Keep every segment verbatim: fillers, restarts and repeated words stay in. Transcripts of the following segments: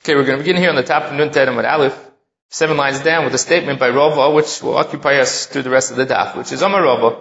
Okay, we're going to begin here on the top of Nun Tet Amud Aleph, seven lines down, with a statement by Rava, which will occupy us through the rest of the daf, which is Amar Rava,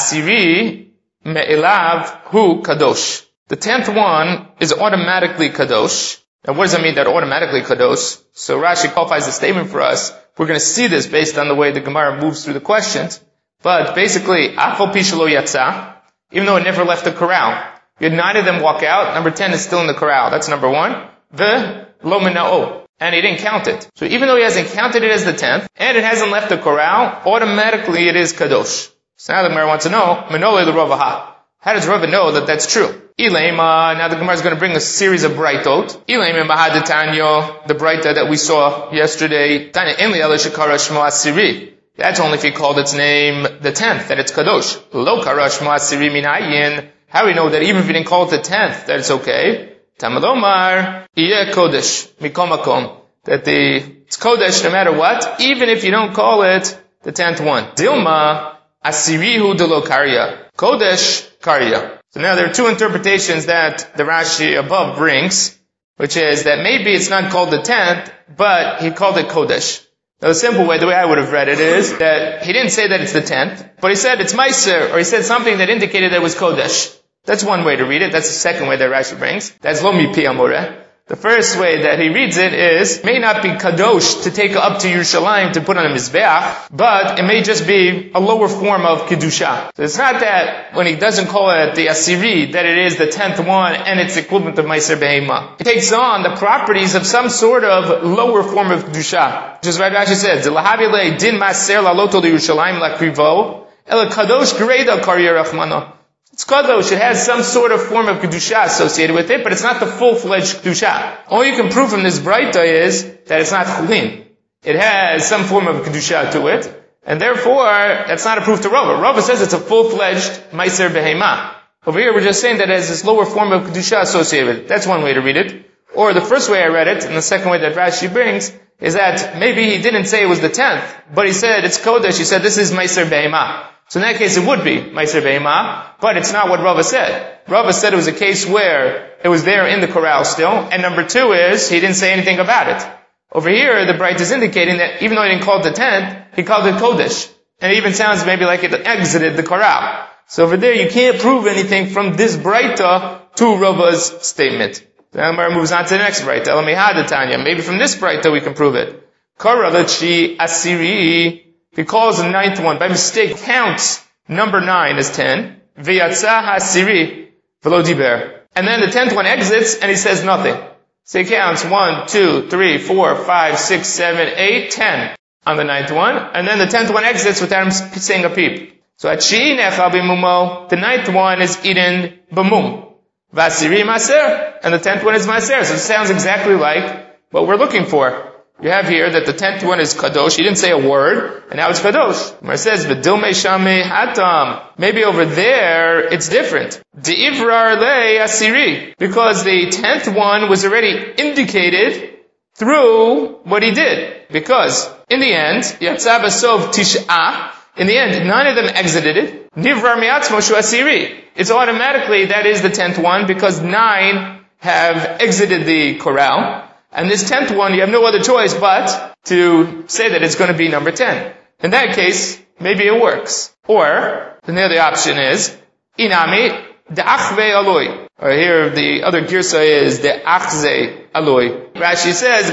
Asiri me'elav hu kadosh. The tenth one is automatically kadosh. Now what does that mean, that automatically kadosh? So Rashi qualifies the statement for us. We're going to see this based on the way the Gemara moves through the questions. But basically, afal pi shelo yatsa, even though it never left the corral. You had nine of them walk out, number ten is still in the corral. That's number one. The lo mena'o. And he didn't count it. So even though he hasn't counted it as the tenth, and it hasn't left the corral, automatically it is kadosh. So now the Gemara wants to know, menole the Rava ha. How does Rava know that that's true? Ilema, now the Gemara is going to bring a series of braitot. Ilema mahadetanyo, the braita that we saw yesterday. Tanya inli ala shekara shmo asiri. That's only if he called its name the tenth, that it's kadosh. Lo kara shmo asiri minayin. How do we know that even if he didn't call it the tenth, that it's okay? Tamalomar, Iye Kodesh, Mikom Makom. That the, it's Kodesh no matter what, even if you don't call it the tenth one. Dilma, Asirihu de lo Karya. Kodesh, Karya. So now there are two interpretations that the Rashi above brings, which is that maybe it's not called the tenth, but he called it Kodesh. Now the simple way, the way I would have read it is that he didn't say that it's the tenth, but he said it's Meiser, or he said something that indicated that it was Kodesh. That's one way to read it. That's the second way that Rashi brings. That's lo mi pi amoreh. The first way that he reads it is, may not be kadosh to take up to Yerushalayim to put on a mizbeach, but it may just be a lower form of kedusha. So it's not that when he doesn't call it the asiri, that it is the tenth one and it's equivalent of meiser behema. It takes on the properties of some sort of lower form of kedusha. Just like Rashi says, "Lahavile din maser laloto Yerushalayim lakrivo el kadosh greda karya rachmano." It's kadosh. It has some sort of form of kedusha associated with it, but it's not the full-fledged kedusha. All you can prove from this braita is that it's not chulin. It has some form of kedusha to it, and therefore that's not a proof to Rava. Rava says it's a full-fledged meiser behema. Over here we're just saying that it has this lower form of kedusha associated with it. That's one way to read it. Or the first way I read it, and the second way that Rashi brings, is that maybe he didn't say it was the tenth, but he said it's kodesh. He said this is meiser behema. So in that case, it would be Meiser Behema, but it's not what Rava said. Rava said it was a case where it was there in the corral still, and number two is, he didn't say anything about it. Over here, the Braita is indicating that even though he didn't call it the tenth, he called it Kodesh. And it even sounds maybe like it exited the corral. So over there, you can't prove anything from this Braita to Rava's statement. Then Gemara moves on to the next Braita. Elamihad Maybe from this Braita we can prove it. Karalachi Asiri. He calls the ninth one, by mistake, counts number nine as ten. V'yatsa ha'asiri v'lo diber. And then the tenth one exits, and he says nothing. So he counts one, two, three, four, five, six, seven, eight, ten on the ninth one. And then the tenth one exits without him saying a peep. So atshi necha b'mumo, the ninth one is eaten b'mum. V'asiri maser, and the tenth one is maser. So it sounds exactly like what we're looking for. You have here that the tenth one is kadosh. He didn't say a word, and now it's kadosh. Where it says, "V'dilmei shamei hatam." Maybe over there it's different. De'ivrar le asiri, because the tenth one was already indicated through what he did. Because in the end, yatsa basov tish'ah. In the end, nine of them exited it. Nivrar mi'atzmo shu asiri. It's automatically that is the tenth one because nine have exited the corral. And this tenth one, you have no other choice but to say that it's going to be number ten. In that case, maybe it works. Or, the other option is, Inami, de'achve aloi. Or here, the other girsa is, de'achze aloi. Rashi says,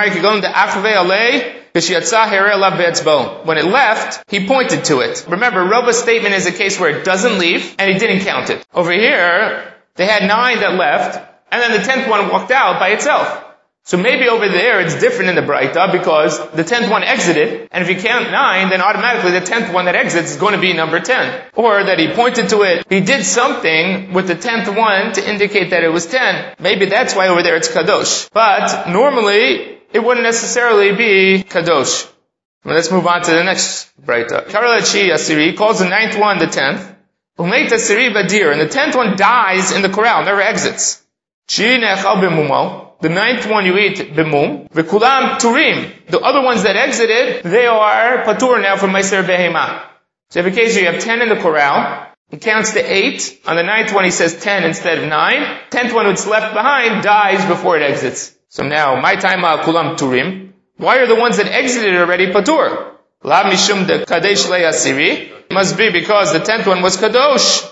when it left, he pointed to it. Remember, Rava's statement is a case where it doesn't leave, and he didn't count it. Over here, they had nine that left, and then the tenth one walked out by itself. So maybe over there it's different in the Braita because the tenth one exited, and if you count nine, then automatically the tenth one that exits is going to be number ten. Or that he pointed to it, he did something with the tenth one to indicate that it was ten. Maybe that's why over there it's Kadosh. But normally, it wouldn't necessarily be Kadosh. Well, let's move on to the next Braita. Karalachi Asiri calls the ninth one the tenth. Umeit Asiri Badir, and the tenth one dies in the corral, never exits. Chi nechal b'mumo. The ninth one you eat b'mum. V'kulam turim. The other ones that exited, they are patur now from meiser behema. So in a case you have ten in the corral, he counts to eight. On the ninth one he says ten instead of nine. Tenth one that's left behind dies before it exits. So now, my time kulam turim. Why are the ones that exited already patur? La mishum de kadesh le asiri. Must be because the tenth one was kadosh.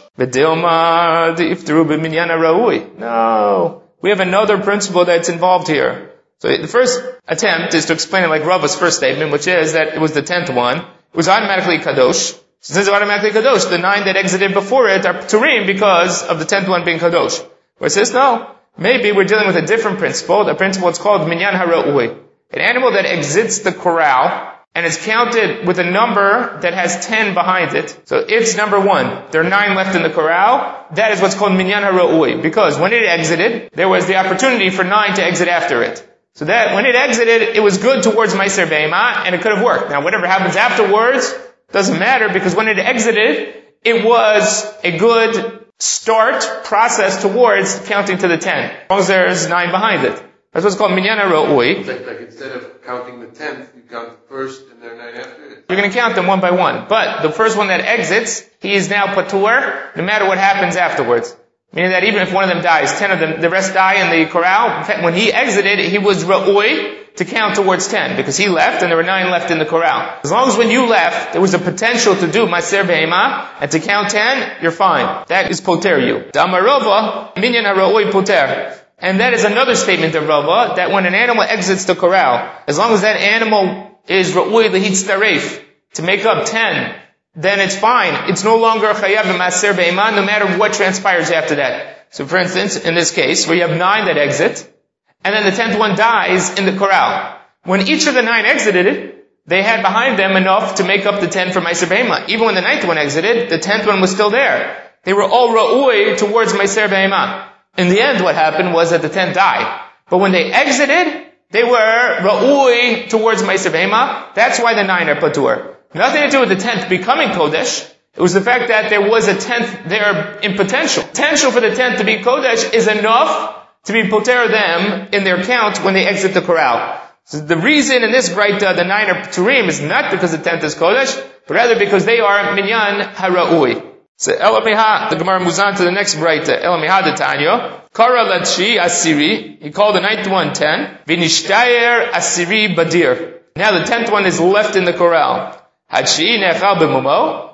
V'dilma iftaru b'minyan haraui. No. We have another principle that's involved here. So the first attempt is to explain it like Rava's first statement, which is that it was the tenth one. It was automatically kadosh. Since it's automatically kadosh, the nine that exited before it are turim because of the tenth one being kadosh. Where it says, no, maybe we're dealing with a different principle. The principle is called minyan haraui. An animal that exits the corral and is counted with a number that has ten behind it. So it's number one. There are nine left in the corral. That is what's called minyan haraui. Because when it exited, there was the opportunity for nine to exit after it. So that when it exited, it was good towards Meiser Be'ema, and it could have worked. Now whatever happens afterwards doesn't matter, because when it exited, it was a good start process towards counting to the ten. As long as there's nine behind it. That's what's called minyan haraui. Like, like instead of counting the tenth, you count the first and there are nine after it. You're going to count them one by one. But the first one that exits, he is now patur, no matter what happens afterwards. Meaning that even if one of them dies, ten of them, the rest die in the corral. In fact, when he exited, he was ra'ui to count towards ten, because he left and there were nine left in the corral. As long as when you left, there was a potential to do maser be'ema, and to count ten, you're fine. That is poter you. Damarova, minyan haraui poter. And that is another statement of Rava, that when an animal exits the corral, as long as that animal is ra'ui lehitz taref, to make up ten, then it's fine. It's no longer chayav maser be'ema, no matter what transpires after that. So for instance, in this case, where you have nine that exit, and then the tenth one dies in the corral. When each of the nine exited, they had behind them enough to make up the ten for maser be'ema. Even when the ninth one exited, the tenth one was still there. They were all ra'ui towards maser be'ema. In the end, what happened was that the tenth died. But when they exited, they were ra'ui towards maser be'ema. That's why the nine are patur. Nothing to do with the tenth becoming kodesh. It was the fact that there was a tenth there in potential. Potential for the tenth to be kodesh is enough to be poter them in their count when they exit the corral. So the reason in this Braita the nine are turim is not because the tenth is kodesh, but rather because they are minyan haraui. So Elamiha, the Gemara moves on to the next Braita. Elamiha de Tanya. Kara latshi asiri. He called the ninth one ten. Vinishtayer asiri badir. Now the tenth one is left in the corral. Hachi nechal b'mumo.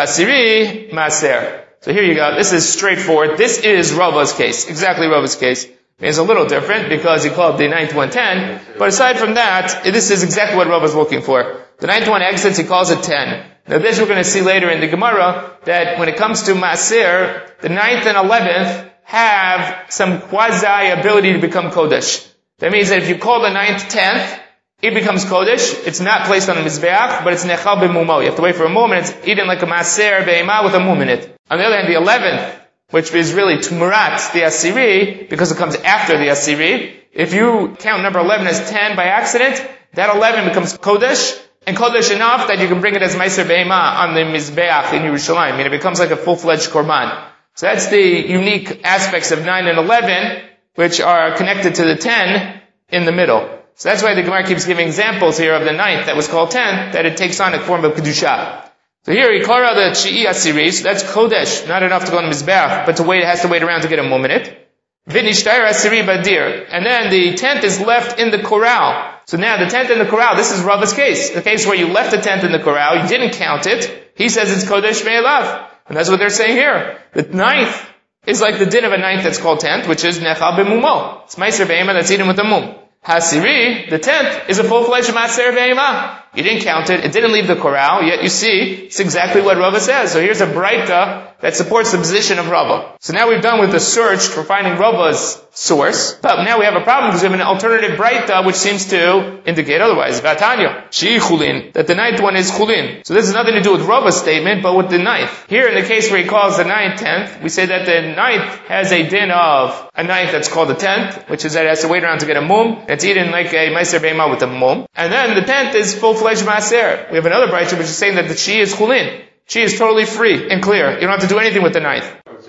Vasiri maser. So here you go. This is straightforward. This is Rava's case. Exactly Rava's case. It's a little different because he called the ninth one ten. But aside from that, this is exactly what Rava's looking for. The ninth one exits, he calls it ten. Now this we're going to see later in the Gemara, that when it comes to Maser, the ninth and eleventh have some quasi-ability to become Kodesh. That means that if you call the ninth tenth, it becomes Kodesh. It's not placed on the Mizbeach, but it's Nechal b'mumo. You have to wait for a moment. It's eaten like a Maser be'ema with a mum in it. On the other hand, the eleventh, which is really Tumurat, the Asiri, because it comes after the Asiri, if you count number eleven as ten by accident, that eleven becomes Kodesh, and Kodesh enough that you can bring it as Meiser Be'ema on the Mizbeach in Yerushalayim. I mean, it becomes like a full-fledged Korban. So that's the unique aspects of nine and eleven, which are connected to the ten in the middle. So that's why the Gemara keeps giving examples here of the ninth that was called ten, that it takes on a form of Kedusha. So here, Yikara the Chi'i Asiri, so that's Kodesh, not enough to go on the Mizbeach, but to wait, it has to wait around to get a mum in it. Vinishtayer Asiri Badir. And then the tenth is left in the corral. So now the tenth in the corral, this is Rava's case. The case where you left the tenth in the corral, you didn't count it. He says it's Kodesh Me'elav. And that's what they're saying here. The ninth is like the din of a ninth that's called tenth, which is Nechal B'mumo. It's Meiser Be'ema that's eaten with the mum. Hasiri, the tenth, is a full-fledged Maser Be'ema. You didn't count it, it didn't leave the corral, yet you see, it's exactly what Rava says. So here's a Braita that supports the position of Rava. So now we've done with the search for finding Rava's source, but now we have a problem because we have an alternative Braita which seems to indicate otherwise. Vatanya, Shi Chulin, that the ninth one is Chulin. So this has nothing to do with Rava's statement, but with the ninth. Here in the case where he calls the ninth tenth, we say that the ninth has a din of a ninth that's called the tenth, which is that it has to wait around to get a mum. It's eaten like a Meiser Be'ema with a mum. And then the tenth is full-fledged Maser. We have another Braita which is saying that the Chi is Chulin. Chi is totally free and clear. You don't have to do anything with the ninth.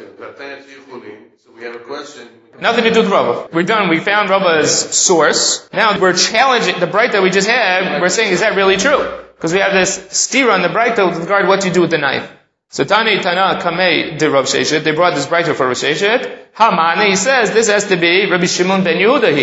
So we have a question. Nothing to do with Rava. We're done. We found Rava's source. Now we're challenging the Braita we just had. We're saying, is that really true? Because we have this stira on the Braita with regard to what you do with the knife. So Tani Tana Kamei de Rav Sheshet. They brought this Braita for Rav Sheshet. Hamani, he says, this has to be Rabbi Shimon ben Yehuda.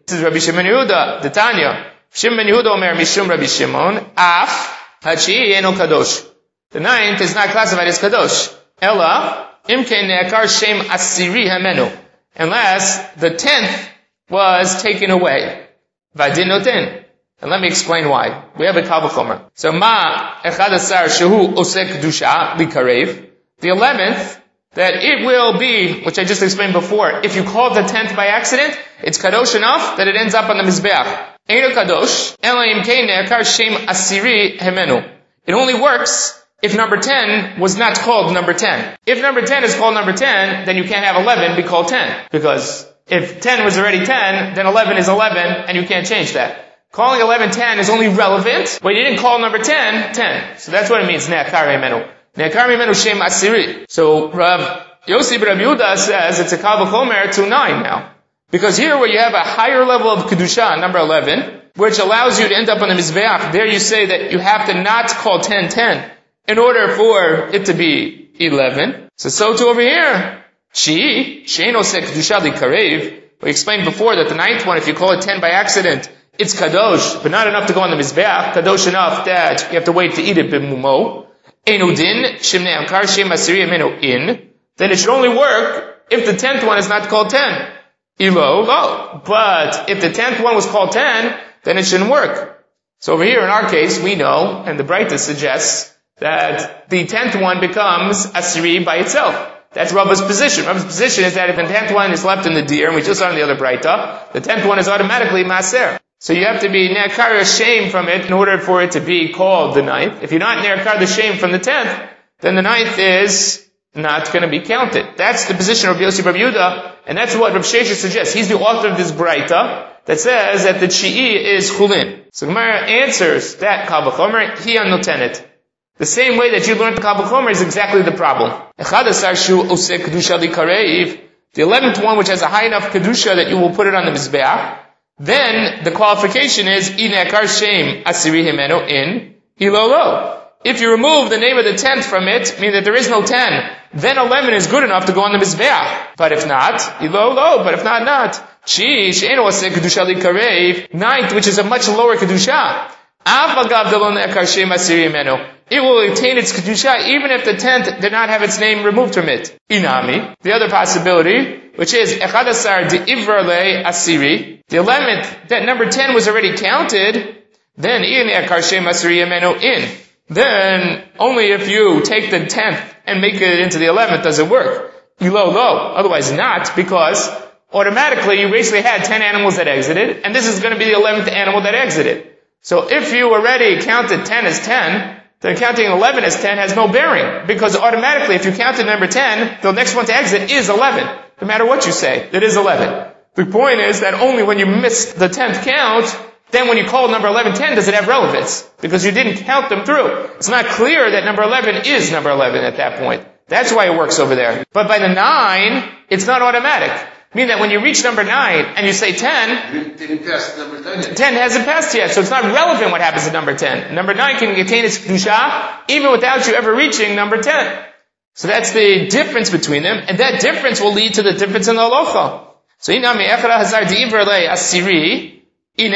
This is Rabbi Shimon Yehuda, the Tanya. Shimon Yehuda Omer Mishum Rabbi Shimon, Af, Hachi Eno Kadosh. The ninth is not classified as Kadosh. Ella, Imken Ne'akar Shem Asiri Hamenu. Unless the tenth was taken away. Vadin Noten. And let me explain why. We have a Kal V'chomer. So, Ma Echad Asar Shehu Osek Kedusha Likarev. The eleventh, that it will be, which I just explained before, if you call the tenth by accident, it's Kadosh enough that it ends up on the Mizbeach. Eino Kadosh, Ela Imkein Ne'akar Shem Asiri Hemenu. It only works if number ten was not called number ten. If number ten is called number ten, then you can't have eleven be called ten. Because if ten was already ten, then eleven is eleven, and you can't change that. Calling eleven ten is only relevant when you didn't call number ten, ten. So that's what it means, Ne'akar Hemenu. Ne'akar Hemenu Shem Asiri. So Rav Yossi Rav Yehuda says it's a Kal V'chomer to nine now. Because here where you have a higher level of Kedusha, number eleven, which allows you to end up on the Mizbeach, there you say that you have to not call ten ten in order for it to be eleven. So so too over here. Chi, Sheino Se Kedusha Li Karev. We explained before that the ninth one, if you call it ten by accident, it's Kadosh, but not enough to go on the Mizbeach. Kadosh enough that you have to wait to eat it b'mumo. Einu din, Shem Ne'akar Shem Asiri Amenu in. Then it should only work if the tenth one is not called ten. Ilo, lo. But if the tenth one was called ten, then it shouldn't work. So over here in our case, we know, and the Breita suggests, that the tenth one becomes Asiri by itself. That's Rabba's position. Rabba's position is that if the tenth one is left in the deer, and we just saw in the other Breita, the tenth one is automatically Maser. So you have to be Ne'akar shame from it in order for it to be called the ninth. If you're not Ne'akar the shame from the tenth, then the ninth is not going to be counted. That's the position of Yossi Bar Yehuda, and that's what Rav Shesha suggests. He's the author of this Breita that says that the Chi'i is Chulin. So Gemara answers that Kal V'chomer, he notenet. The same way that you learned the Kal V'chomer is exactly the problem. Echad Asar Shu Osek Kedusha Li Karev, the eleventh one which has a high enough Kedusha that you will put it on the Mizbeach, then the qualification is Ne'akar Shem Asiri Himenu in Ilolo. If you remove the name of the tenth from it, meaning that there is no ten, then eleven is good enough to go on the Mizbeach. But if not, Ilolo, but if not, not. Chi, She'eno Aseh Kedusha Li Karev, ninth, which is a much lower Kedusha. Av Agav Delo Ne'akar Shem Asiri Himenu. It will attain its Kedusha even if the tenth did not have its name removed from it. Inami. The other possibility, which is Echad Asar De'ivra Le Asiri. The eleventh, that number ten was already counted, then Ne'akar Shem Asiri Himenu in. Then, only if you take the tenth and make it into the eleventh does it work. Ilo lo. Otherwise not, because automatically you basically had ten animals that exited, and this is going to be the eleventh animal that exited. So if you already counted ten as ten, then counting eleven as ten has no bearing, because automatically if you counted number ten, the next one to exit is eleven. No matter what you say, it is eleven. The point is that only when you missed the tenth count, then when you call number eleven ten, does it have relevance? Because you didn't count them through. It's not clear that number eleven is number eleven at that point. That's why it works over there. But by the nine, it's not automatic. Meaning that when you reach number nine and you say ten, It didn't pass number ten. ten hasn't passed yet, so it's not relevant what happens at number ten. Number nine can attain its Kedusha even without you ever reaching number ten. So that's the difference between them, and that difference will lead to the difference in the halacha. So inami echara hazar di'ivra le asiri, in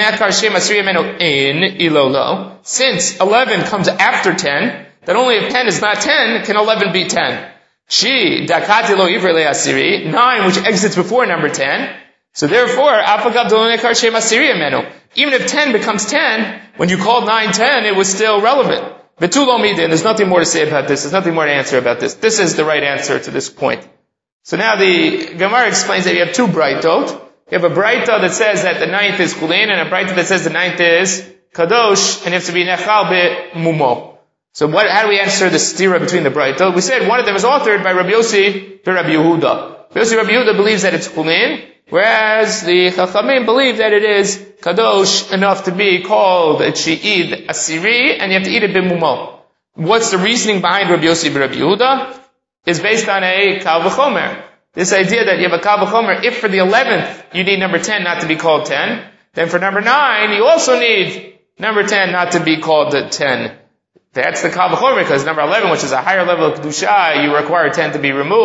ilolo. Since eleven comes after ten, then only if ten is not ten, can eleven be ten. Chi, dakati lo ivrele asiri, nine which exits before number ten. So therefore, apagav dolonekar shem asiri amenu. Even if ten becomes ten, when you called nine ten, it was still relevant. Betulo midin, there's nothing more to say about this, there's nothing more to answer about this. This is the right answer to this point. So now the Gemara explains that you have two braitot. You have a Breita that says that the ninth is Chulin, and a Breita that says the ninth is Kadosh, and you have to be Nechal Be'mumo. So what, how do we answer the stira between the Breita? We said one of them is authored by Rabbi Yossi and Rabbi Yehuda. Rabbi Yossi Rabbi Yehuda believes that it's Chulin, whereas the Chachamim believe that it is Kadosh enough to be called a Chi'id Asiri, and you have to eat it Be'mumo. What's the reasoning behind Rabbi Yossi and Rabbi Yehuda? It's based on a Kal V'chomer. This idea that you have a Kal V'chomer, if for the eleventh you need number ten not to be called ten, then for number nine you also need number ten not to be called the ten. That's the Kal V'chomer, because number eleven, which is a higher level of Kedusha, you require ten to be removed.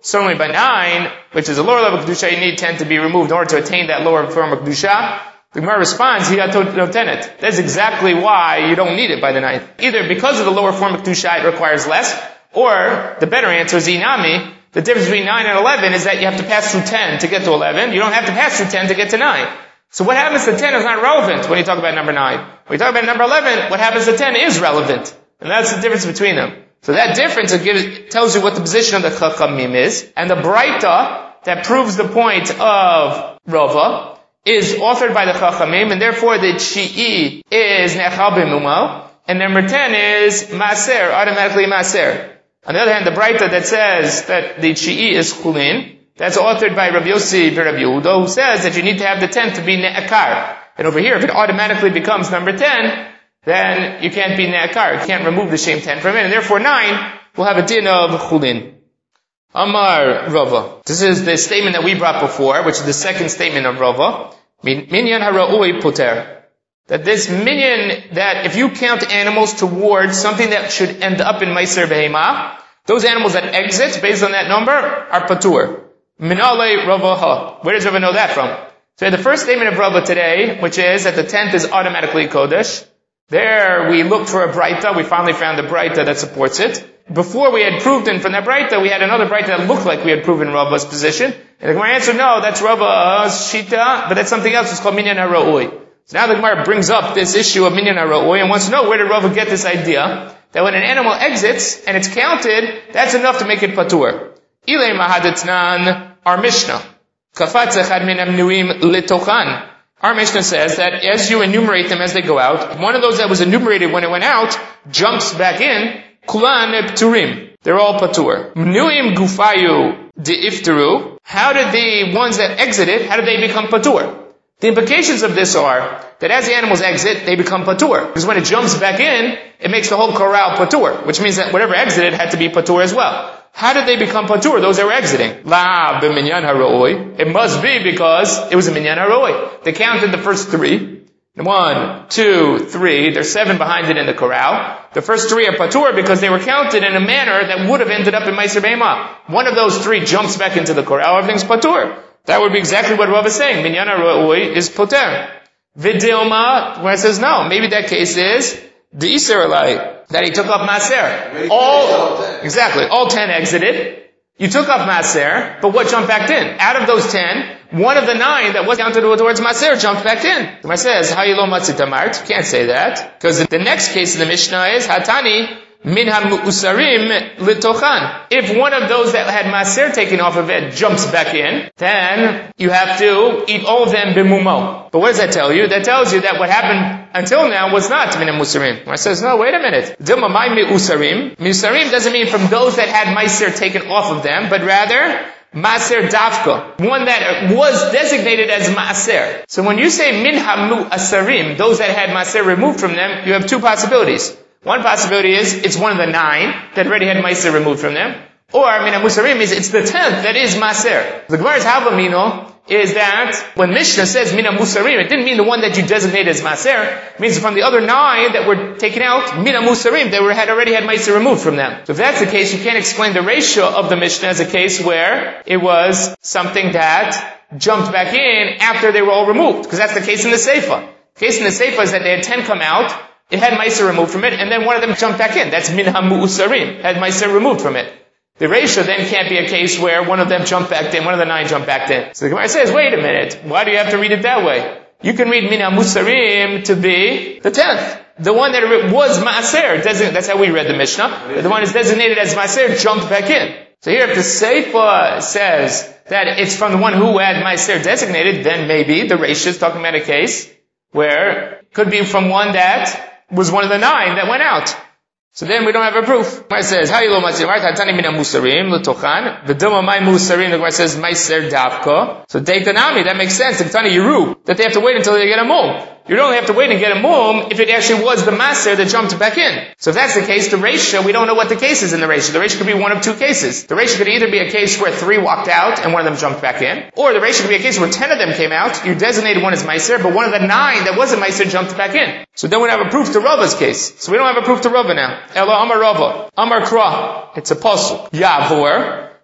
Certainly by nine, which is a lower level Kedusha, you need ten to be removed in order to attain that lower form of Kedusha. The Gemara responds, Hiyatot. That's exactly why you don't need it by the ninth. Either because of the lower form of Kedusha, it requires less, or the better answer is Inami. The difference between nine and eleven is that you have to pass through ten to get to eleven. You don't have to pass through ten to get to nine. So what happens to ten is not relevant when you talk about number nine. When you talk about number eleven, what happens to ten is relevant. And that's the difference between them. So that difference it gives, tells you what the position of the Chachamim is. And the Braita that proves the point of Rava is authored by the Chachamim, and therefore the Chi'i is Nechal B'Mumo, and number ten is Maser, automatically Maser. On the other hand, the Braita that says that the Chi'i is Chulin, that's authored by Rabbi Yossi Rabbi Yehuda, who says that you need to have the ten to be Ne'akar. And over here, if it automatically becomes number ten, then you can't be Ne'akar. You can't remove the Shem ten from it, and therefore nine will have a din of Chulin. Amar Rava. This is the statement that we brought before, which is the second statement of Rava. Minyan hara'ui poter. That this minyan, that if you count animals towards something that should end up in Meiser Behema, those animals that exit based on that number are patur. Minale Rava ha. Where does Rava know that from? So the first statement of Rava today, which is that the tenth is automatically Kodesh. There we looked for a Braita. We finally found a Braita that supports it. Before we had proved in from that Braita, we had another Braita that looked like we had proven Rava's position. And the Gemara answered, no, that's Rava's Shita, but that's something else. It's called Minyan HaRa'ui. So now the Gemara brings up this issue of Minyan HaRa'ui and wants to know where did Rava get this idea that when an animal exits and it's counted, that's enough to make it patur. Ilay Mahadetnan, our Mishnah. Kafatz echad min hamnuim litochan. Our Mishnah says that as you enumerate them as they go out, one of those that was enumerated when it went out jumps back in, kulan pturim. They're all patur. Mnuim gufayu deifteru. How did the ones that exited, how did they become patur? The implications of this are that as the animals exit, they become patur. Because when it jumps back in, it makes the whole corral patur, which means that whatever exited had to be patur as well. How did they become patur, those that were exiting? La b'minyan haroi. It must be because it was a minyan haroi. They counted the first three. One, two, three. There's seven behind it in the corral. The first three are patur because they were counted in a manner that would have ended up in Meiser Behema. One of those three jumps back into the corral. Everything's patur. That would be exactly what Rav is saying. Minyan haroi is poter. Vidilma, where it says no. Maybe that case is the Yisraelite, that he took off Maser. All, exactly, all ten exited. You took off Maser, but what jumped back in? Out of those ten, one of the nine that was counted towards Maser jumped back in. The Gemara says, Hayilo Matzitamart. You can't say that. Because the next case in the Mishnah is, Hatani min ha-mu'usarim litochan. If one of those that had Maser taken off of it jumps back in, then you have to eat all of them bimumo. But what does that tell you? That tells you that what happened until now was not min ha-musarim. I says, no, wait a minute. Dilma my mi'usarim. Mi'usarim doesn't mean from those that had Maser taken off of them, but rather Maser Dafka, one that was designated as Maser. So when you say min ha-mu'asarim, those that had Maser removed from them, you have two possibilities. One possibility is it's one of the nine that already had Maser removed from them. Or min ha-musarim is it's the tenth that is Maser. The Gemara's Havamino is that when Mishnah says min ha-musarim, it didn't mean the one that you designate as Maser. It means from the other nine that were taken out, min ha-musarim, they were, had already had Maser removed from them. So if that's the case, you can't explain the ratio of the Mishnah as a case where it was something that jumped back in after they were all removed. Because that's the case in the Seifa. The case in the Seifa is that they had ten come out, it had Maser removed from it, and then one of them jumped back in. That's min ha-mu'usarim, had Maser removed from it. The ratio then can't be a case where one of them jumped back in, one of the nine jumped back in. So the Gemara says, wait a minute, why do you have to read it that way? You can read min ha-musarim to be the tenth. The one that was Maser, that's how we read the Mishnah. The one that's designated as Maser jumped back in. So here if the Seifa says that it's from the one who had Maser designated, then maybe the ratio is talking about a case where it could be from one that was one of the nine that went out. So then we don't have a proof. Gemara says, Hayilo Matzimart, Hatani min ha-musarim, l'tochan, v'dilma my musarim, the Gemara says, Meiser Davka. So Deitanami, that makes sense, Tani Yeru, that they have to wait until they get a mum. You don't have to wait and get a mum if it actually was the Maser that jumped back in. So if that's the case, the ratio, we don't know what the case is in the ratio. The ratio could be one of two cases. The ratio could either be a case where three walked out and one of them jumped back in, or the ratio could be a case where ten of them came out, you designated one as Maser, but one of the nine that wasn't Maser jumped back in. So then we have a proof to Rava's case. So we don't have a proof to Rava now. Elo Amar Rava. Amar Kra. It's a pasuk. Yavor.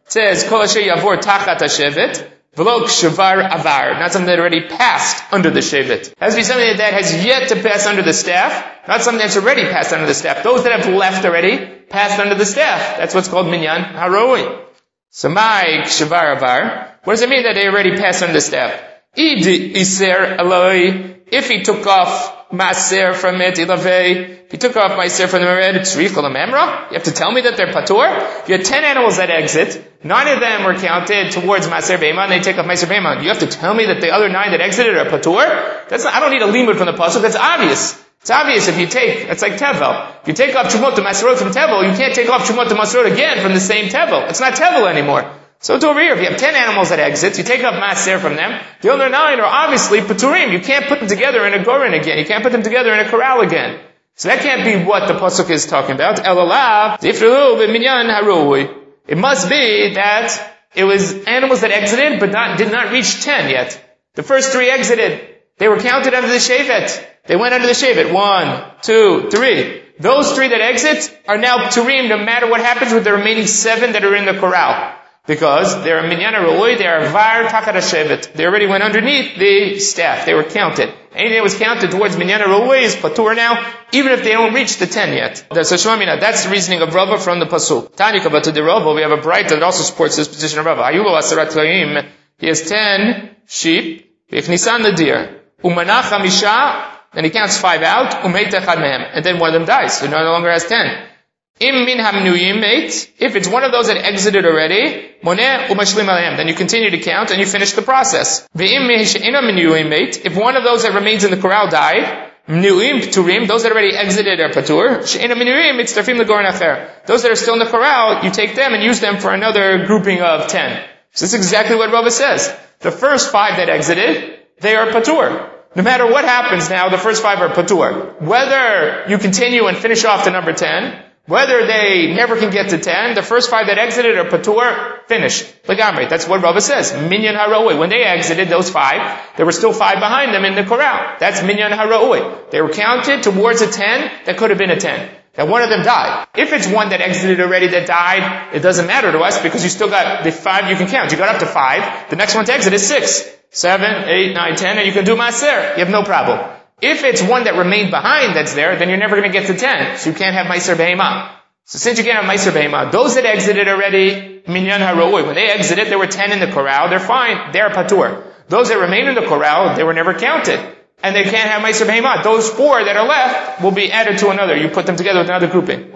It says, Kol asher yavor tachat hashevet, v'lo kshavar avar. Not something that already passed under the shevet. It has to be something that has yet to pass under the staff, not something that's already passed under the staff. Those that have left already, passed under the staff. That's what's called minyan haroi. So my kshavar avar. What does it mean that they already passed under the staff? Id iser aloi. If he took off maser from it, ilavei. If he took off maser from the mered, tzrich l'memra. You have to tell me that they're patur. You had ten animals that exit. Nine of them were counted towards maser beima, and they take off maser beima. You have to tell me that the other nine that exited are patur. That's not, I don't need a limud from the pasuk. That's obvious. It's obvious if you take, it's like tevel. If you take off trumot to maserot from tevel, you can't take off trumot to maserot again from the same tevel. It's not tevel anymore. So it's over here. If you have ten animals that exit, you take off maser from them. The other nine are obviously paturim. You can't put them together in a goren again. You can't put them together in a corral again. So that can't be what the pasuk is talking about. Elalav zifru b'minyan harui. It must be that it was animals that exited, but not did not reach ten yet. The first three exited. They were counted under the shevet. They went under the shevet. One, two, three. Those three that exit are now paturim, no matter what happens with the remaining seven that are in the corral. Because they're minyan haroi, they are var tachat hashevet. They already went underneath the staff. They were counted. Anything that was counted towards minyan haroi is patur now, even if they don't reach the ten yet. That's That's the reasoning of Rava from the pasuk. Tani but to the Rava, we have a bright that also supports this position of Rava. Ayulo asarat tlayim. He has ten sheep. V'chnisan the deer. Umanach hamisha. Then he counts five out. Umeit echad mehem. And then one of them dies. So he no longer has ten. Im min hamnuyim mate. If it's one of those that exited already, moneh umashlim alehem. Then you continue to count and you finish the process. Ve'im she'ena minuyim mate. If one of those that remains in the corral died, minuyim pturim. Those that already exited are patur. She'ena minuyim mitzarfim legoren acher. Those that are still in the corral, you take them and use them for another grouping of ten. So this is exactly what Rava says. The first five that exited, they are patur. No matter what happens now, the first five are patur. Whether you continue and finish off to number ten, whether they never can get to ten, the first five that exited are patur, finished. Legamri. That's what Rava says. Minyan haroi. When they exited, those five, there were still five behind them in the corral. That's minyan haroi. They were counted towards a ten that could have been a ten. That one of them died. If it's one that exited already that died, it doesn't matter to us because you still got the five you can count. You got up to five. The next one to exit is six, seven, eight, nine, ten, and you can do maser. You have no problem. If it's one that remained behind that's there, then you're never going to get to ten. So you can't have Meiser Behemah. So since you can't have Meiser Behemah, those that exited already, Minyan Haroi, when they exited, there were ten in the corral, they're fine, they're patur. Those that remain in the corral, they were never counted. And they can't have Meiser Behemah. Those four that are left will be added to another. You put them together with another grouping.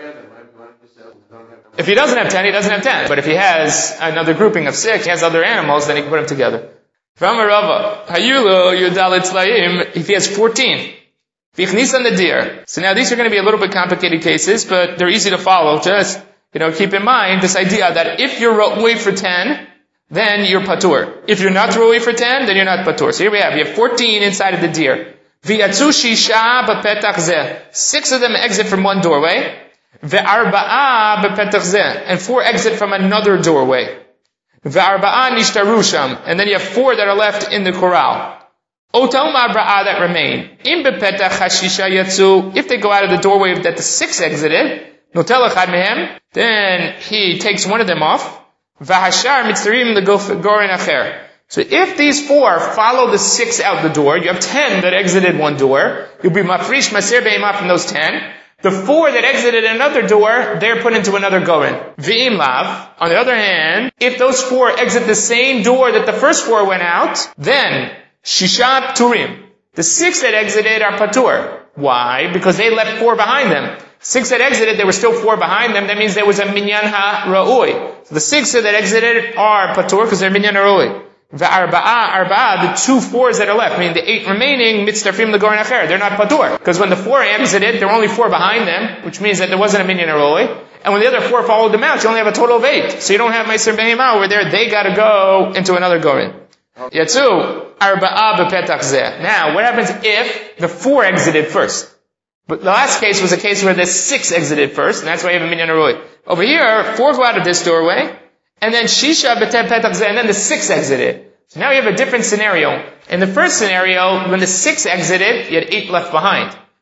If he doesn't have ten, he doesn't have ten. But if he has another grouping of six, he has other animals, then he can put them together. From Rava, Hayulo Yudalit Tlaim, if he has fourteen. Vichnisan the deer. So now these are going to be a little bit complicated cases, but they're easy to follow. Just, you know, keep in mind this idea that if you're Ro'ui for ten, then you're patur. If you're not Ro'ui for ten, then you're not patur. So here we have, you have fourteen inside of the deer. V'yatzu shisha b'petach zeh. Six of them exit from one doorway. V'arba'a b'petach zeh. And four exit from another doorway. V'arba'a nishtaru sham. And then you have four that are left in the corral. Otam arba'a that remain. Im bepetach hashisha yatsu. If they go out of the doorway that the six exited, notel echad mehem, then he takes one of them off. V'hashar mitzrim legoren acher. So if these four follow the six out the door, you have ten that exited one door, you'll be mafrish maser be'emah from those ten. The four that exited another door, they're put into another goren. V'im lav. On the other hand, if those four exit the same door that the first four went out, then shisha turim. The six that exited are patur. Why? Because they left four behind them. Six that exited, there were still four behind them. That means there was a minyan ha-ra'ui. So the six that exited are patur because they're minyan ha-ra'ui. V'arba'a, arba'a, the two fours that are left, meaning the eight remaining, mitzdarfim legoren acher, they're not patur. Because when the four exited, there were only four behind them, which means that there wasn't a minyan ha-ra'ui. And when the other four followed them out, you only have a total of eight. So you don't have meiser behemah over there, they gotta go into another goren. Yatsu, arba'a b'petach zeh. Now, what happens if the four exited first? But the last case was a case where the six exited first, and that's why you have a minyan ha-ra'ui. Over here, four go out of this doorway, and then shisha b'petach zeh, and then the six exited. So now you have a different scenario. In the first scenario, when the six exited, you had eight left behind.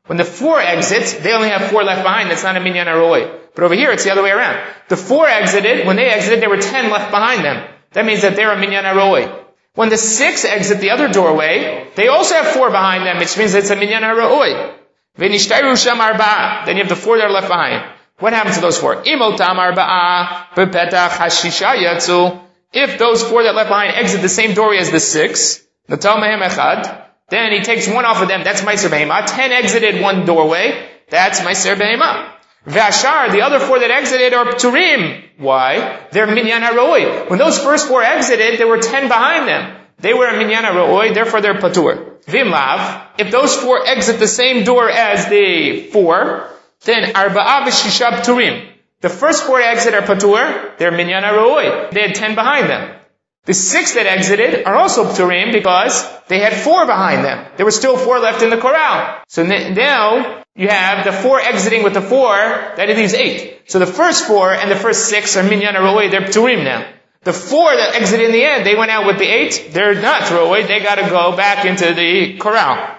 When the four exit, they only have four left behind. That's not a minyan haroi. But over here, it's the other way around. The four exited. When they exited, there were ten left behind them. That means that they're a minyan haroi. When the six exit the other doorway, they also have four behind them, which means it's a minyan haroi. V'nishtayru sham arba'a. Then you have the four that are left behind. What happens to those four? Imotam arba'a bepetach hashisha yatzu. If those four that left behind exit the same doorway as the six, natal mehem echad, then he takes one off of them. That's meiser behema. Ten exited one doorway. That's meiser behema. V'ashar, the other four that exited are pturim. Why? They're minyan haroi. When those first four exited, there were ten behind them. They were a minyan haroi, therefore they're patur. Vimlav, if those four exit the same door as the four, then arba'a v'shisha pturim. The first four exit are patur, they're minyan haroi. They had ten behind them. The six that exited are also pturim because they had four behind them. There were still four left in the corral. So now, you have the four exiting with the four, that leaves eight. So the first four and the first six are minyan haroi, they're pturim now. The four that exited in the end, they went out with the eight, they're not haroi, they gotta go back into the corral.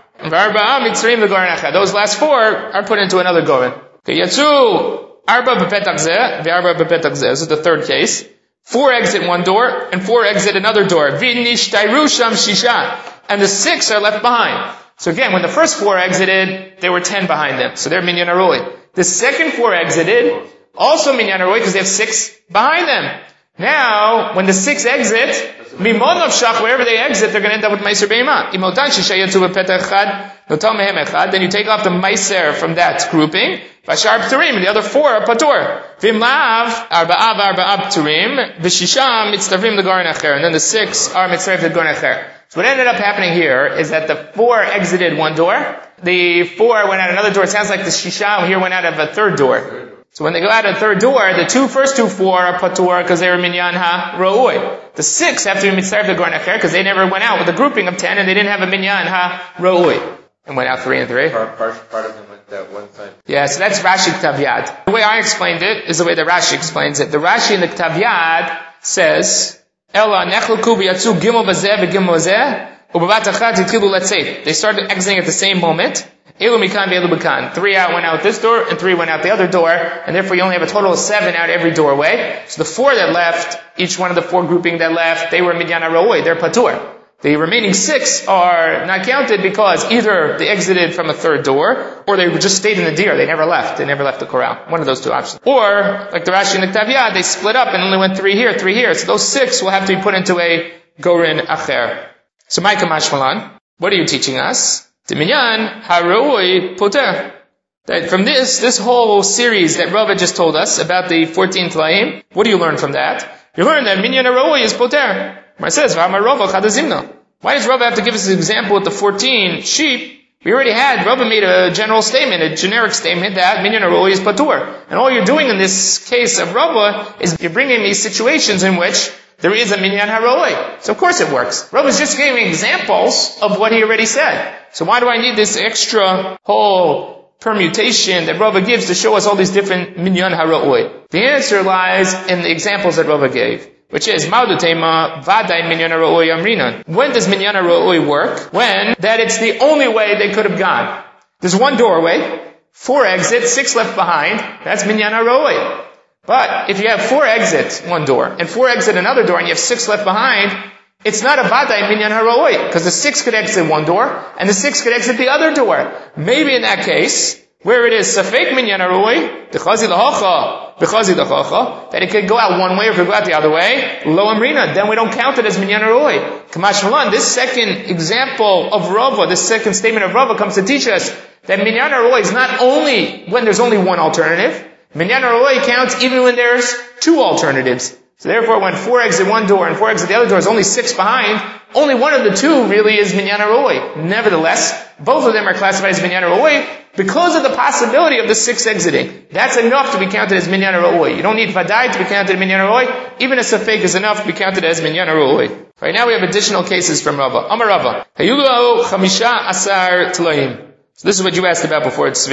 Those last four are put into another goren. Okay, yatsu arba bepetach zeh, ve'arba bepetach zeh. This is the third case. Four exit one door, and four exit another door. V'nishtayru sham shisha. And the six are left behind. So again, when the first four exited, there were ten behind them. So they're minyan haroi. The second four exited, also minyan haroi, because they have six behind them. Now, when the six exit, mimon of shach, wherever they exit, they're going to end up with meiser behema. Imotan shisha yatzu bepetach echad, notal mehem echad. Then you take off the meiser from that grouping. Vashar pturim, and the other four are patur. Vimlav, arba'a v'arba'a pturim, v'shisham mitztavrim l'goren acher. And then the six are mitztavrim l'goren acher. So what ended up happening here is that the four exited one door, the four went out another door. It sounds like the shisha here went out of a third door. So when they go out of the third door, the two first two four are patur because they were minyan ha-ro'oi. The six have to be mitzvah the goren acher because they never went out with a grouping of ten and they didn't have a minyan ha-ro'oi. And went out three and three. Part, part, part of them went that one side. Yeah, so that's Rashi Ktav Yad. The way I explained it is the way that Rashi explains it. The Rashi in the Ktav Yad says, Ela nechluku b'yatzu gimel b'zeh v'gimel b'zeh u'b'vat achat yitchilu letzeit. They started exiting at the same moment. Elu mikan v'elu b'kan. Three out went out this door, and three went out the other door, and therefore you only have a total of seven out every doorway. So the four that left, each one of the four grouping that left, they were minyan haroi, they're patur. The remaining six are not counted because either they exited from a third door, or they just stayed in the deer, they never left, they never left the corral. One of those two options. Or, like the Rashi in the Ktav Yad, they split up and only went three here, three here. So those six will have to be put into a goren acher. So Micah Mashmalan, what are you teaching us? Minyan haroi poter. That from this, this whole series that Rava just told us about the fourteen tlaim, what do you learn from that? You learn that minyan haroi is poter. It says, why does Rava have to give us an example with the fourteen sheep? We already had, Rava made a general statement, a generic statement that minyan haroi is patur. And all you're doing in this case of Rava is you're bringing me situations in which there is a minyan haroi. So of course it works. Rava's just giving examples of what he already said. So why do I need this extra whole permutation that Rava gives to show us all these different minyan haroi? The answer lies in the examples that Rava gave, which is Ma'udutema Vadai minyan haroi amrinan. When does minyan haroi work? When that it's the only way they could have gone. There's one doorway, four exits, six left behind. That's minyan haroi. But if you have four exits, one door, and four exit another door, and you have six left behind, it's not a vadai minyan haroi, because the six could exit one door, and the six could exit the other door. Maybe in that case, where it is safek minyan haroi, dechazi lahocha, dechazi lahocha, that it could go out one way or it could go out the other way, lo amrina, then we don't count it as minyan haroi. Kamash malan, this second example of Rava, this second statement of Rava comes to teach us that minyan haroi is not only when there's only one alternative, minyan haroi counts even when there's two alternatives. So therefore, when four exit one door and four exit the other door is only six behind, only one of the two really is minyan haroi. Nevertheless, both of them are classified as minyan haroi because of the possibility of the six exiting. That's enough to be counted as minyan haroi. You don't need vadai to be counted as minyan haroi. Even a safek is enough to be counted as minyan haroi. Right now we have additional cases from Rava. Amar Rava. Hayulu chamisha asar tlaim. So this is what you asked about before, Tzvi.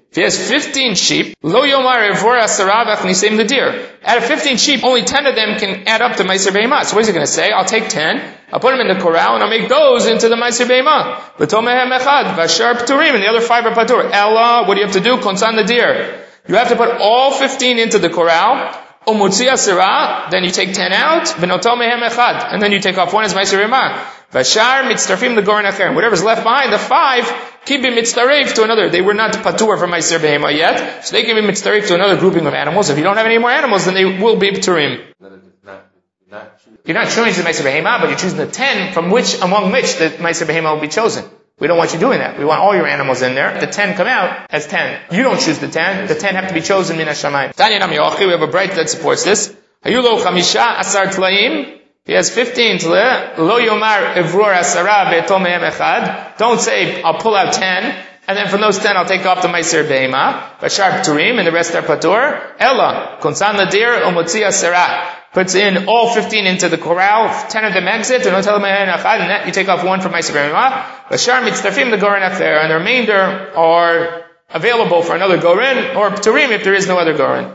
If he has fifteen sheep, lo yomar evor asara v'achnisim l'dir. Out of fifteen sheep, only ten of them can add up to Meiser Behemah. So what is he going to say? I'll take ten, I'll put them in the corral, and I'll make those into the Meiser Behemah. V'tomehem echad, v'ashar p'turim, and the other five are patur. Ella, what do you have to do? Konsan l'dir. You have to put all fifteen into the corral, umutzi asara, then you take ten out, v'notomehem echad, and then you take off one as Meiser Behemah. Vashar mitztarfim l'goren acher. Whatever's left behind, the five, keep him mitztarif to another. They were not patur from Meiser Behemah yet, so they can be mitztarif to another grouping of animals. If you don't have any more animals, then they will be pturim. You're not choosing the Meiser Behemah, but you're choosing the ten from which, among which the Meiser Behemah will be chosen. We don't want you doing that. We want all your animals in there. The ten come out as ten. You don't choose the ten. The ten have to be chosen min hashamayim. Tanya Nam Yochi, we have a bright that supports this. Hayulo chamisha asar tlaim. He has fifteen tle. Lo yomar evror asara ve'etom mehem echad. Don't say, I'll pull out ten, and then from those ten I'll take off the Meiser Behemah. Vashar pturim, and the rest are patur. Ella, konsan ladir, umotzi asara. Puts in all fifteen into the corral, ten of them exit, and that you take off one from Meiser Behemah. Vashar mitztarfim the goren acher, and the remainder are available for another goren, or pturim if there is no other goren.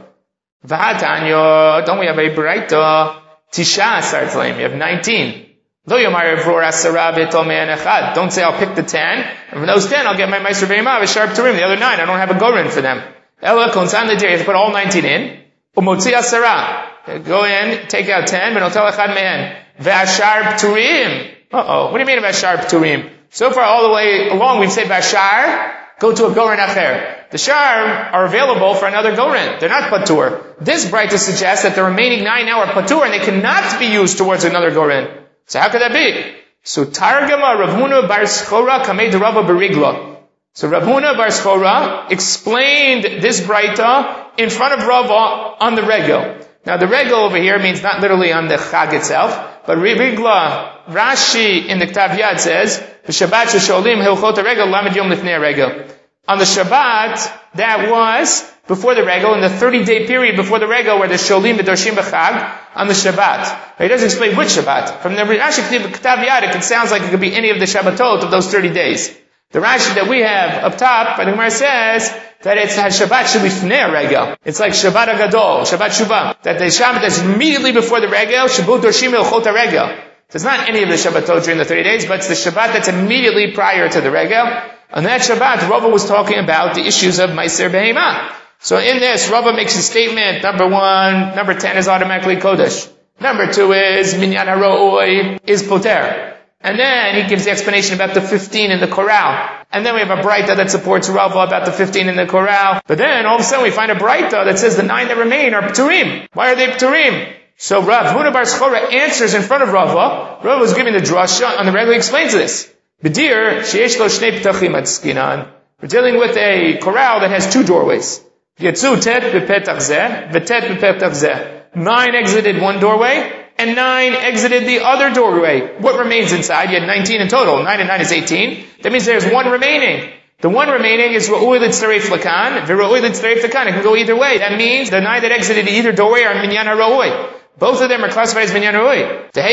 V'hatanyo, don't we have a braita? Tisha asar tlaim, you have nineteen. Lo yomar evror asara v'etom mehem echad. Don't say I'll pick the ten, and from those ten I'll get my Meiser Behemah, v'shar pturim, the other nine, I don't have a goren for them. Ella konsan l'dir, you have to put all nineteen in. Umotzi asara. Go in, take out ten, but tell echad mehen. V'ashar pturim. Uh-oh. What do you mean v'ashar pturim? So far, all the way along, we've said v'ashar, go to a goren acher. The shar are available for another goren. They're not patur. This braita suggests that the remaining nine now are patur, and they cannot be used towards another goren. So how could that be? So Targama Rav Huna bar Schora kamei de Rava berigla. So Rav Huna bar Schora explained this braita in front of Rava on the regel. Now the regel over here means not literally on the chag itself, but rigla, Rashi in the Ktav Yad says, V'Shabbat shesholim hilchot regel lamed yom lifnei regel. On the Shabbat, that was before the regel, in the thirty-day period before the regel, where the sholim v'dorshim b'chag on the Shabbat. He doesn't explain which Shabbat. From the Rashi Ktav Yad, it sounds like it could be any of the Shabbatot of those thirty days. The Rashi that we have up top, by the Gemara says, that it's Shabbat Shabbat Regel. It's like Shabbat Agadol, Shabbat Shuvah. That the Shabbat that's immediately before the Regel, Shabbat Dorshim Ilchot Regel. So it's not any of the Shabbatot during the thirty days, but it's the Shabbat that's immediately prior to the Regel. On that Shabbat, Rava was talking about the issues of Meiser Behemah. So in this, Rava makes a statement. Number one, number ten is automatically Kodesh. Number two is Minyan HaRo'oi is Poter. And then he gives the explanation about the fifteen in the corral. And then we have a braita that supports Rava about the fifteen in the corral. But then all of a sudden we find a braita that says the nine that remain are pturim. Why are they pturim? So Rav Huna bar Schora answers in front of Rava. Rava was giving the drasha, and the regular explains this. B'dir sheyesh lo shnei ptachim ad skinan. We're dealing with a corral that has two doorways. Yetzu tet b'petach zeh, v'tet b'petach zeh. Nine exited one doorway, and nine exited the other doorway. What remains inside? You had nineteen in total. Nine and nine is eighteen. That means there's one remaining. The one remaining is Ra'ui Litzaref Lakan. V'Ra'ui Litzaref Lakan. It can go either way. That means the nine that exited either doorway are Minyan HaRa'ui. Both of them are classified as Minyan HaRa'ui. The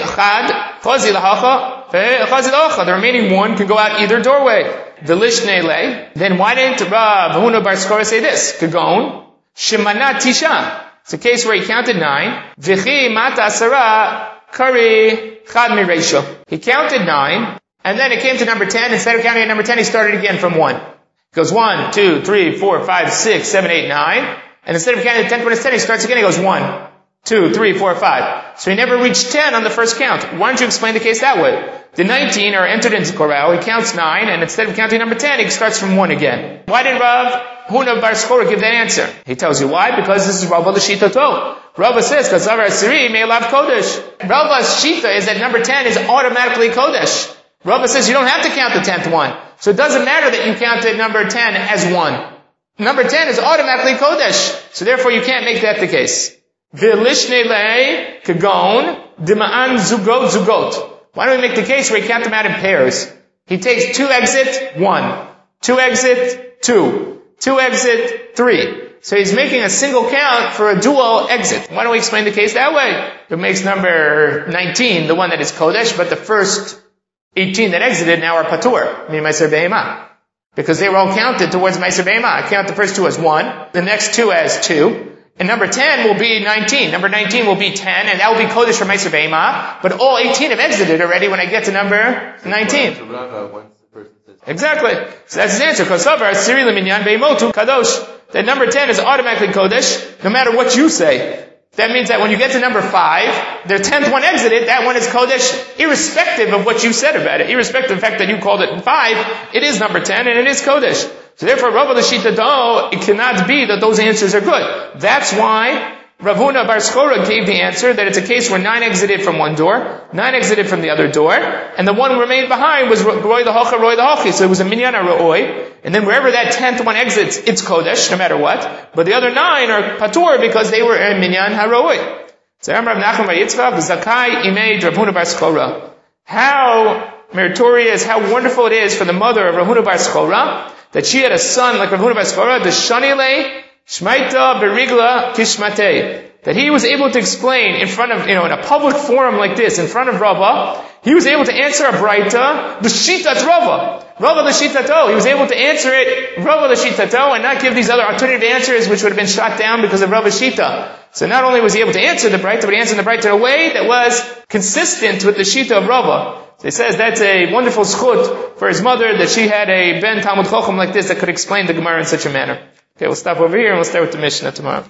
remaining one can go out either doorway. Then why didn't Rav Huna bar Schora say this? Kagon, Shemana Tisha. It's a case where he counted nine. V'chi mata asara kari chad mireisha. He counted nine, and then it came to number ten. Instead of counting at number ten, he started again from one. He goes one, two, three, four, five, six, seven, eight, nine. And instead of counting at ten when it's ten, he starts again. He goes one, two, three, four, five. So he never reached ten on the first count. Why don't you explain the case that way? The nineteen are entered into corral. He counts nine, and instead of counting number ten, he starts from one again. Why did Rav Huna bar Schora give that answer? He tells you why, because this is Rava l'shita to. Rava says, "Kazavar asiri may love kodesh." Rava's shita is that number ten is automatically kodesh. Rava says you don't have to count the tenth one, so it doesn't matter that you counted number ten as one. Number ten is automatically kodesh, so therefore you can't make that the case. V'lishne le kagon dima'an zugot zugot. Why don't we make the case where he count them out in pairs? He takes two exit, one. Two exit, two. Two exit, three. So he's making a single count for a dual exit. Why don't we explain the case that way? It makes number nineteen the one that is Kodesh, but the first eighteen that exited now are Patur. I mean, Meiser Behemah. because they were all counted towards Meiser Behema. I count the first two as one, the next two as two, and number ten will be nineteen. Number nineteen will be ten, and that will be Kodesh for Meiser Behema, but all eighteen have exited already when I get to number nineteen. Exactly. So that's his answer. Kosovar, Siri Leminyan Beimotu Kadosh. That number ten is automatically Kodesh, no matter what you say. That means that when you get to number five, their tenth one exited, that one is Kodesh, irrespective of what you said about it. Irrespective of the fact that you called it five, it is number ten, and it is Kodesh. So therefore, Rava L'Shita Do, it cannot be that those answers are good. That's why Rav Huna Bar Skora gave the answer that it's a case where nine exited from one door, nine exited from the other door, and the one remained behind was Roy the Hocha, Roy the Hochi. So it was a Minyan Ro'oi, and then wherever that tenth one exits, it's Kodesh, no matter what. But the other nine are Patur because they were in Minyan HaRo'oi. So Rav Nachman Bar Yitzchak, Zakai Imei Rav Huna Bar Skora. How meritorious, how wonderful it is for the mother of Rav Huna Bar Skora that she had a son like Rav Huna Bar Skora, the Shanile Shmaita Berigla Kishmate, that he was able to explain in front of, you know, in a public forum like this, in front of Rava, he was able to answer a Braita, the Shitat Rava. Rava the Shitato. He was able to answer it, Rava the Shitato, and not give these other alternative answers which would have been shot down because of Rava's Shita. So not only was he able to answer the Braita, but he answered the Braita in a way that was consistent with the Shita of Rava. So he says that's a wonderful schut for his mother, that she had a Ben Talmud Chochem like this that could explain the Gemara in such a manner. Okay, we'll stop over here and we'll start with the Mishnah tomorrow.